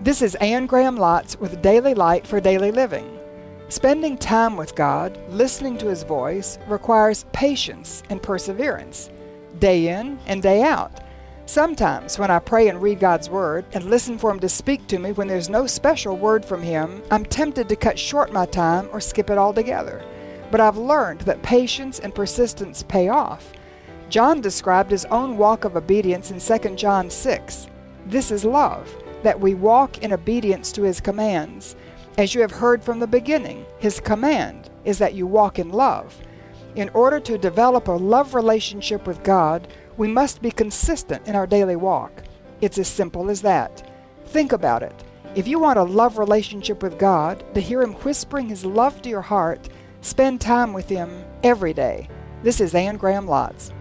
This is Anne Graham Lotz with Daily Light for Daily Living. Spending time with God, listening to His voice, requires patience and perseverance, day in and day out. Sometimes when I pray and read God's Word and listen for Him to speak to me when there's no special word from Him, I'm tempted to cut short my time or skip it altogether. But I've learned that patience and persistence pay off. John described his own walk of obedience in 2 John 6. This is love, that we walk in obedience to His commands. As you have heard from the beginning, His command is that you walk in love. In order to develop a love relationship with God, we must be consistent in our daily walk. It's as simple as that. Think about it. If you want a love relationship with God, to hear Him whispering His love to your heart, spend time with Him every day. This is Anne Graham Lotz.